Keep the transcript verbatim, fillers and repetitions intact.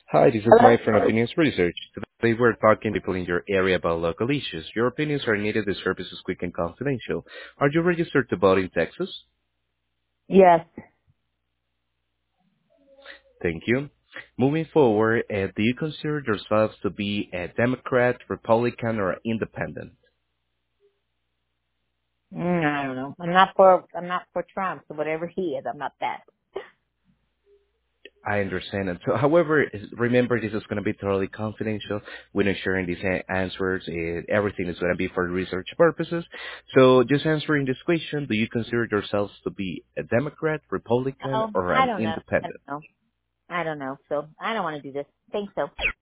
Hi, this is Hello? Mike from Opinions Research. Today we're talking to people in your area about local issues. Your opinions are needed. The service is quick and confidential. Are you registered to vote in Texas? Yes. Thank you. Moving forward, uh, do you consider yourselves to be a Democrat, Republican, or independent? Mm, I don't know. I'm not for I'm not for Trump, so whatever he is, I'm not that. I understand. And so, however, is- remember this is going to be totally confidential. We're not sharing these a- answers. Uh, everything is going to be for research purposes. So just answering this question, do you consider yourselves to be a Democrat, Republican, Oh, or I an don't know. I independent? don't know. I don't know. So I don't want to do this. Thanks though.